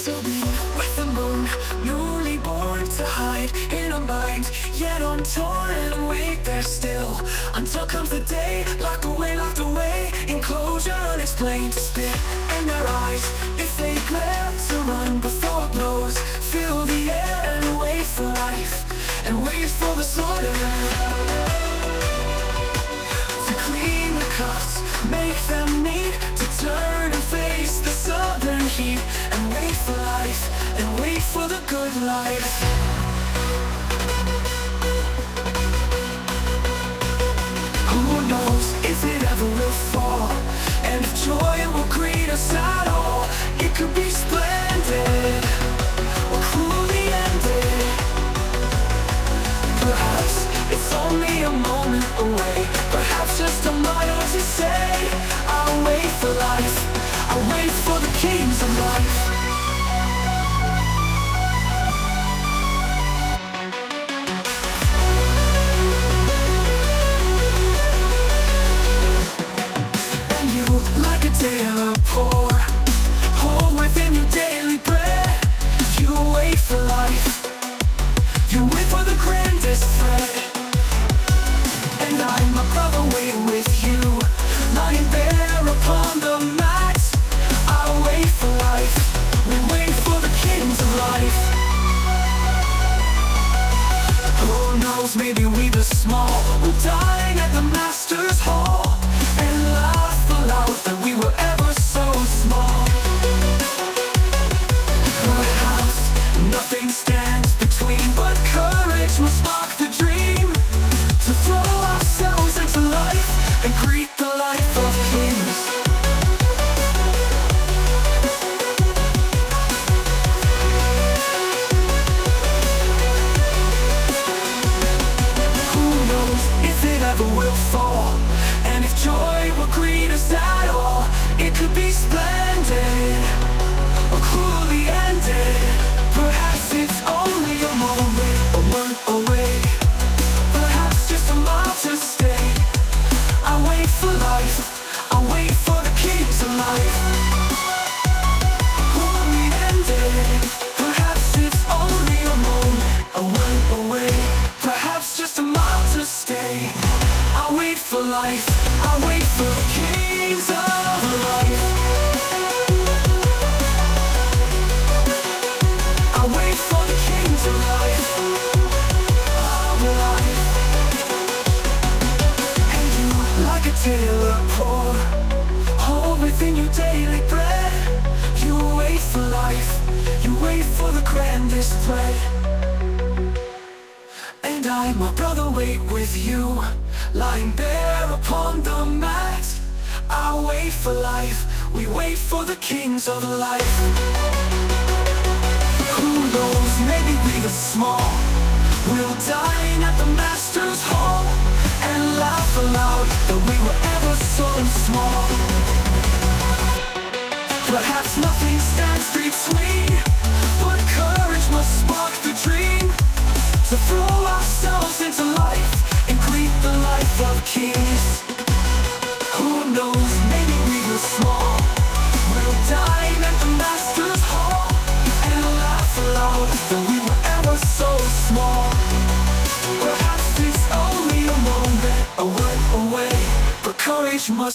serene with the moon, newly born to hide in a mind yet untorn and awake there still, until comes the day, locked away, enclosure unexplained, spit in their eyes. If they glare to run before it blows, fill the air and wait for life, and wait for the slaughter to clean the cuffs, make them neat, to turn and face the southern heat, and wait for life, and wait for the good life. Who knows if it ever will fall, and if joy will greet us at all. It could be splendid or cruelly ended. Perhaps it's only a moment away, perhaps just a motto to say, I'll wait for life, I'll wait for the kings of life. And you, like a tailor poor, hold within your daily bread. You wait for life, you wait for the grandest thread. And I, my brother, wait with you, lying there upon the mat. I'll wait for life, we wait for the kings of life. Who knows, maybe we the small will dine at the master's hall, and laugh aloud that we were ever so small. Perhaps nothing stands between, but courage must spark the dream, to throw ourselves into life and greet the life of kings. Who knows if it ever will fall, and if joy will greet us at all. It could be splendid or cruelly ended. Perhaps it's only a moment, a word away, perhaps just a mile to stay. I wait for life, I wait for the kings of life. Cruelly ended. Perhaps it's only a moment, a word away, perhaps just a mile to stay. I wait for life, I wait for the kings of life. I wait for the kings of life, of life. And you, like a tailor poor, hold within your daily bread. You wait for life, you wait for the grandest thread. And I, my brother, wait with you, lying there upon the mat. I wait for life, we wait for the kings of life. Who knows, maybe we the small will dine at the master's hall, and laugh aloud that we were ever so small. Perhaps nothing stands between, but courage must spark the dream, to throw ourselves into life and greet the life of kings. Who knows, maybe we were small, we'll dine at the master's hall, and laugh aloud that we were ever so small. Perhaps it's only a moment, a word away, but courage must